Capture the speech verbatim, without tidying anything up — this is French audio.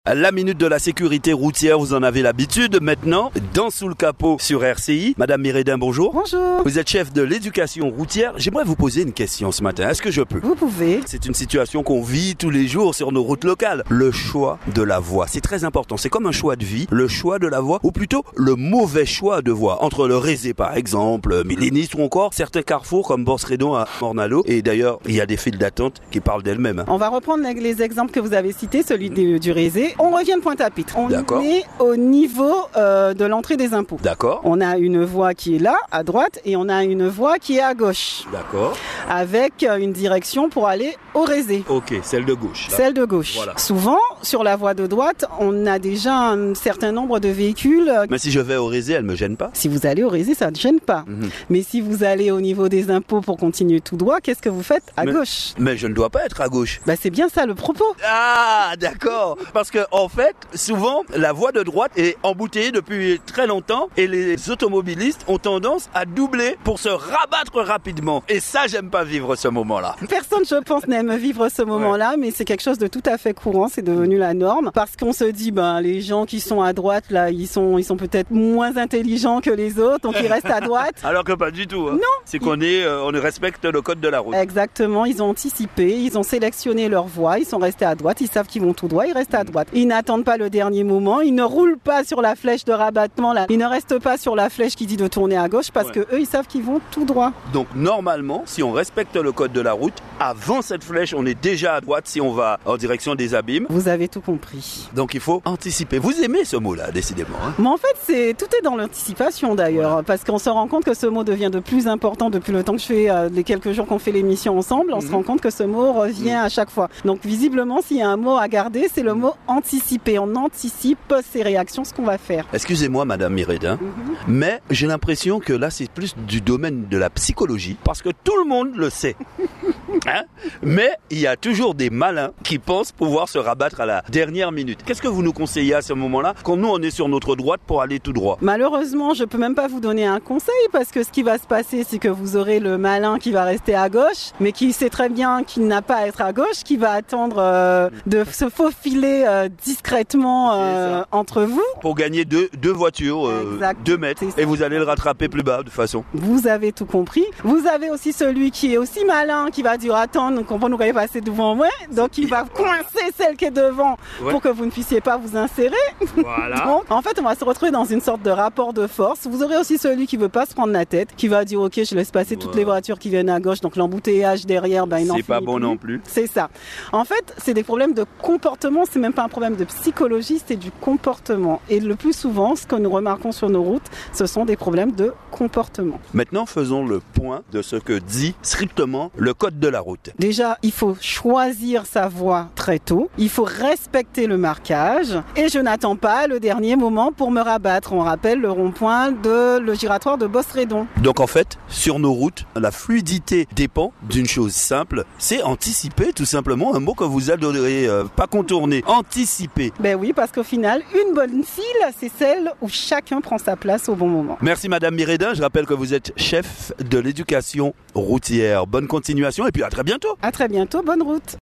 La minute de la sécurité routière, vous en avez l'habitude maintenant. Dans Sous le capot sur R C I. Madame Miredin, bonjour. Bonjour. Vous êtes chef de l'éducation routière. J'aimerais vous poser une question ce matin. Est-ce que je peux? Vous pouvez. C'est une situation qu'on vit tous les jours sur nos routes locales. Le choix de la voie. C'est très important. C'est comme un choix de vie. Le choix de la voie, ou plutôt le mauvais choix de voie. Entre le Rézé par exemple, Millénis ou encore certains carrefours comme Borsredon à Morne-à-l'Eau. Et d'ailleurs, il y a des files d'attente qui parlent d'elles-mêmes. On va reprendre les exemples que vous avez cités, celui du, du Rézé. On revient de Pointe-à-Pitre. On D'accord. est au niveau euh, de l'entrée des impôts. D'accord. On a une voie qui est là, à droite, et on a une voie qui est à gauche. D'accord. Avec une direction pour aller au Rézé. Ok, celle de gauche. Là. Celle de gauche. Voilà. Souvent, sur la voie de droite, on a déjà un certain nombre de véhicules. Mais si je vais au Rézé, elle me gêne pas? Si vous allez au Rézé, ça ne gêne pas. Mhm. Mais si vous allez au niveau des impôts pour continuer tout droit, qu'est-ce que vous faites à Mais- gauche? Mais je ne dois pas être à gauche. Bah, c'est bien ça le propos. Ah, d'accord. Parce que en fait, souvent, la voie de droite est embouteillée depuis très longtemps et les automobilistes ont tendance à doubler pour se rabattre rapidement. Et ça, j'aime pas vivre ce moment-là. Personne, je pense, n'aime vivre ce moment-là, mais c'est quelque chose de tout à fait courant, c'est devenu la norme. Parce qu'on se dit, ben, les gens qui sont à droite, là, ils sont, ils sont peut-être moins intelligents que les autres, donc ils restent à droite. Alors que pas du tout. Hein. Non. C'est qu'on est, euh, on respecte le code de la route. Exactement, ils ont anticipé, ils ont sélectionné leur voie, ils sont restés à droite, ils savent qu'ils vont tout droit, ils restent à droite. Ils n'attendent pas le dernier moment, ils ne roulent pas sur la flèche de rabattement, là. Ils ne restent pas sur la flèche qui dit de tourner à gauche parce Ouais. que eux, ils savent qu'ils vont tout droit. Donc normalement, si on respecte le code de la route, avant cette flèche, on est déjà à droite si on va en direction des abîmes. Vous avez tout compris. Donc il faut anticiper. Vous aimez ce mot-là, décidément. Hein. Mais en fait, c'est tout est dans l'anticipation d'ailleurs, Voilà. parce qu'on se rend compte que ce mot devient de plus important depuis le temps que je fais euh, les quelques jours qu'on fait l'émission ensemble. On Mhm. se rend compte que ce mot revient à chaque fois. Donc visiblement, s'il y a un mot à garder, c'est le mot anticiper. On anticipe ces réactions, ce qu'on va faire. Excusez-moi, Madame Miredin, mais j'ai l'impression que là, c'est plus du domaine de la psychologie, parce que tout le monde le sait. Hein? Mais il y a toujours des malins qui pensent pouvoir se rabattre à la dernière minute. Qu'est-ce que vous nous conseillez à ce moment-là, quand nous, on est sur notre droite pour aller tout droit? Malheureusement, je peux même pas vous donner un conseil parce que ce qui va se passer, c'est que vous aurez le malin qui va rester à gauche, mais qui sait très bien qu'il n'a pas à être à gauche, qui va attendre euh, de se faufiler euh, discrètement euh, entre vous. Pour gagner deux, deux voitures, euh, Exact. deux mètres, C'est ça. et vous allez le rattraper plus bas de toute façon. Vous avez tout compris. Vous avez aussi celui qui est aussi malin, qui va dire attendre qu'on va nous regarder passer devant moi, donc il va coincer celle qui est devant Ouais. pour que vous ne puissiez pas vous insérer. Voilà. Donc, en fait, on va se retrouver dans une sorte de rapport de force. Vous aurez aussi celui qui veut pas se prendre la tête, qui va dire ok, je laisse passer toutes Ouais. les voitures qui viennent à gauche, donc l'embouteillage derrière, ben il n'en C'est pas finit bon plus. non plus. C'est ça. En fait, c'est des problèmes de comportement, c'est même pas un problème de psychologie, c'est du comportement. Et le plus souvent, ce que nous remarquons sur nos routes, ce sont des problèmes de comportement. Maintenant, faisons le point de ce que dit strictement le code de la route. Déjà, il faut choisir sa voie très tôt. Il faut respecter le marquage. Et je n'attends pas le dernier moment pour me rabattre. On rappelle le rond-point de le giratoire de Borsredon. Donc en fait, sur nos routes, la fluidité dépend d'une chose simple, c'est anticiper tout simplement, un mot que vous adorez, euh, pas contourner, anticiper. Ben oui, parce qu'au final, une bonne file, c'est celle où chacun prend sa place au bon moment. Merci Madame Miredin, je rappelle que vous êtes chef de l'éducation routière. Bonne continuation et puis à très bientôt. À très bientôt, bonne route.